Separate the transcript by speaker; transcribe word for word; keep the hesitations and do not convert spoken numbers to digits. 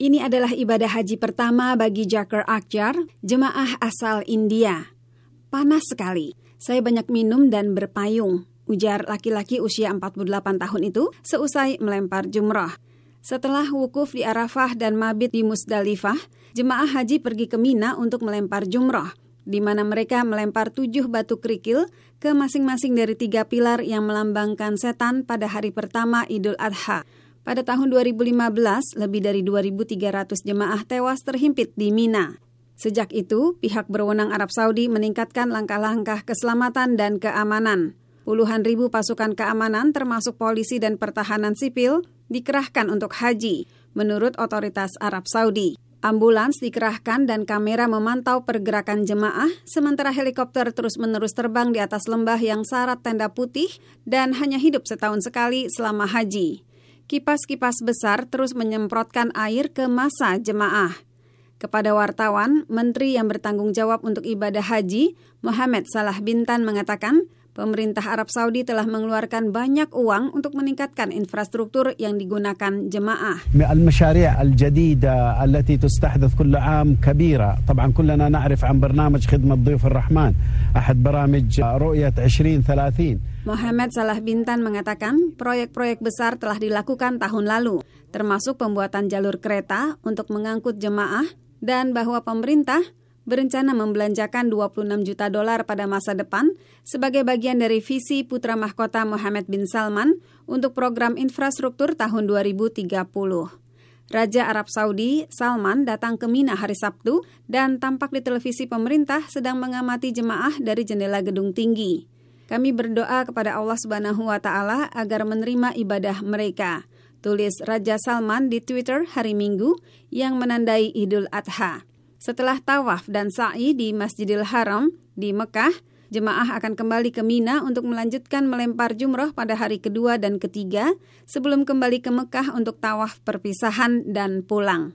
Speaker 1: Ini adalah ibadah haji pertama bagi Jakar Akjar, jemaah asal India. Panas sekali. Saya banyak minum dan berpayung, ujar laki-laki usia empat puluh delapan tahun itu seusai melempar jumrah. Setelah wukuf di Arafah dan mabit di Musdalifah, jemaah haji pergi ke Mina untuk melempar jumrah, di mana mereka melempar tujuh batu kerikil ke masing-masing dari tiga pilar yang melambangkan setan pada hari pertama Idul Adha. Pada tahun dua ribu lima belas, lebih dari dua ribu tiga ratus jemaah tewas terhimpit di Mina. Sejak itu, pihak berwenang Arab Saudi meningkatkan langkah-langkah keselamatan dan keamanan. Puluhan ribu pasukan keamanan termasuk polisi dan pertahanan sipil dikerahkan untuk haji, menurut otoritas Arab Saudi. Ambulans dikerahkan dan kamera memantau pergerakan jemaah, sementara helikopter terus-menerus terbang di atas lembah yang syarat tenda putih dan hanya hidup setahun sekali selama haji. Kipas-kipas besar terus menyemprotkan air ke masa jemaah. Kepada wartawan, Menteri yang bertanggung jawab untuk ibadah haji, Mohammed Salah Bintan mengatakan, pemerintah Arab Saudi telah mengeluarkan banyak uang untuk meningkatkan infrastruktur yang digunakan jemaah.
Speaker 2: المشاريع الجديدة التي تستحدث كل عام كبيرة. طبعا كلنا نعرف عن برنامج خدمة ضيوف الرحمن أحد برامج رؤية عشرين ثلاثين.
Speaker 1: Mohammed Salah Bintan mengatakan proyek-proyek besar telah dilakukan tahun lalu, termasuk pembuatan jalur kereta untuk mengangkut jemaah dan bahwa pemerintah berencana membelanjakan dua puluh enam juta dolar pada masa depan sebagai bagian dari visi putra mahkota Mohammed bin Salman untuk program infrastruktur tahun dua ribu tiga puluh. Raja Arab Saudi, Salman, datang ke Mina hari Sabtu dan tampak di televisi pemerintah sedang mengamati jemaah dari jendela gedung tinggi. Kami berdoa kepada Allah Subhanahu wa Ta'ala agar menerima ibadah mereka, tulis Raja Salman di Twitter hari Minggu yang menandai Idul Adha. Setelah tawaf dan sa'i di Masjidil Haram di Mekah, jemaah akan kembali ke Mina untuk melanjutkan melempar jumrah pada hari kedua dan ketiga sebelum kembali ke Mekah untuk tawaf perpisahan dan pulang.